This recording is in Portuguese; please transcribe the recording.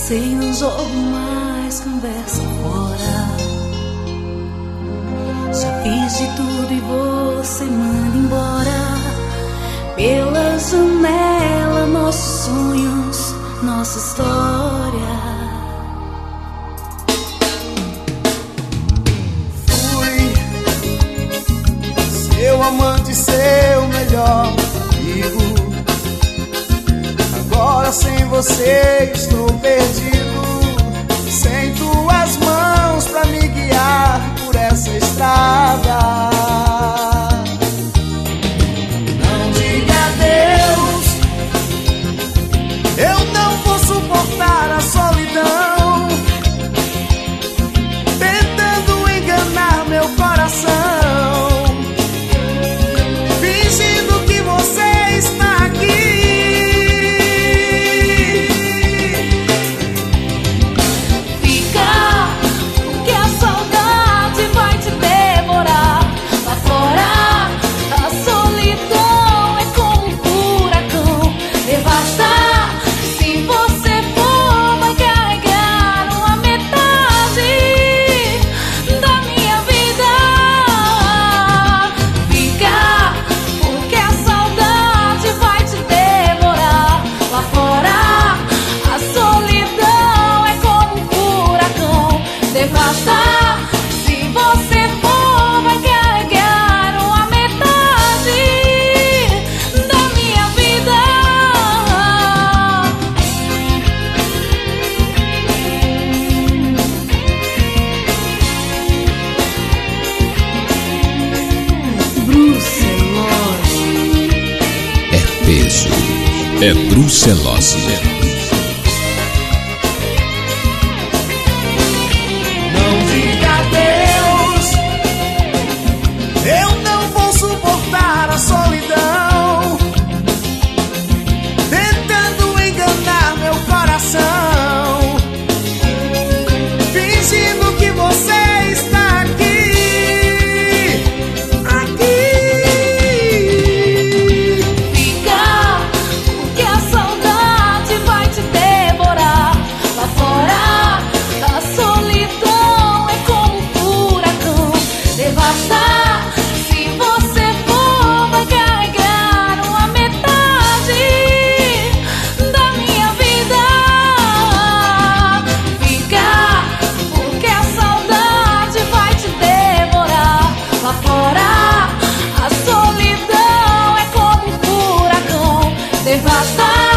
Sei, não jogo mais conversa fora. Já fiz de tudo e você manda embora. Pela janela, nossos sonhos, nossa história. Fui seu amante, seu melhor amigo. Agora sem você estou perdido. Sem tuas mãos pra me guiar por essa estrada. Não diga adeus, eu não vou suportar a solidão, tentando enganar meu coração, fingindo que você está aqui. É brucelose. Não diga adeus, eu não vou suportar a solidão, tentando enganar meu coração, fingindo que você está aqui. Devastar.